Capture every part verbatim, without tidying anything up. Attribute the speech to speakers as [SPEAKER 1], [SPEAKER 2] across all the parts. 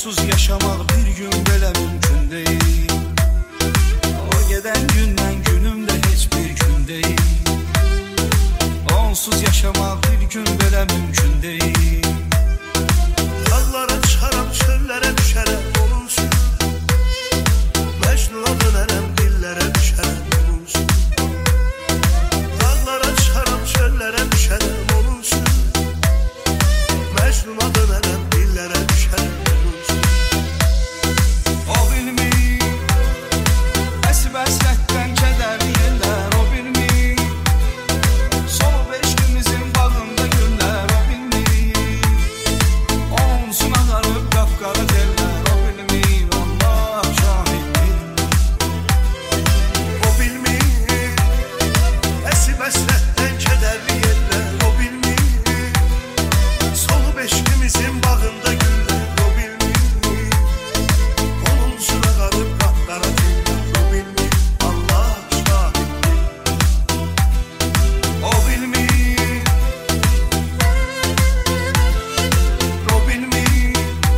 [SPEAKER 1] onsuz yaşamaq bir gün belə mümkün deyil. O gedən gündən günümdə heç bir gün deyil. Onsuz yaşamaq bir gün belə mümkün deyil.
[SPEAKER 2] Dağlara çıxaram, çöllərə düşərəm onsuz. Məcnuna dönərəm, dillərə düşərəm onsuz. Dağlara çıxaram, çöllərə düşərəm onsuz. Məcnuna dönərəm, dillərə düşərəm onsuz.
[SPEAKER 1] O bilmir, əsib əsrətdən kədərli yerlər. O bilmir, solub eşqimizin bağında günlər. O bilmir, onsuz ağarıb qapqara tellər. O bilmir, Allah şahiddir.
[SPEAKER 2] O bilmir, əsib əsrətdən kədərli yerlər. O bilmir, solub eşqimizin bağında güller. O bilmir, onun sura qarıb qapqara tellər. O bilmir, Allah şahiddir.
[SPEAKER 1] O bilmir, o bilmir,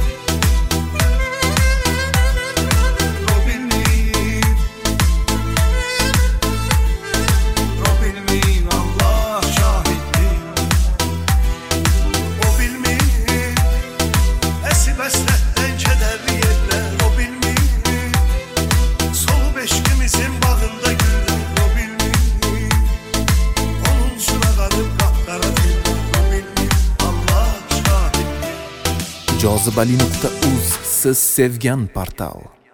[SPEAKER 1] o bilmir, o bilmir, Allah şahiddir.
[SPEAKER 2] O bilmir, əsib əsrətdən kədərli yerlər. O bilmir, solub eşqimizin bağında güller. O bilmir, onun sura qarıb qapqara tellər. O bilmir, Allah şahiddir.
[SPEAKER 3] jozibali nuqta uz siz sevgan portal.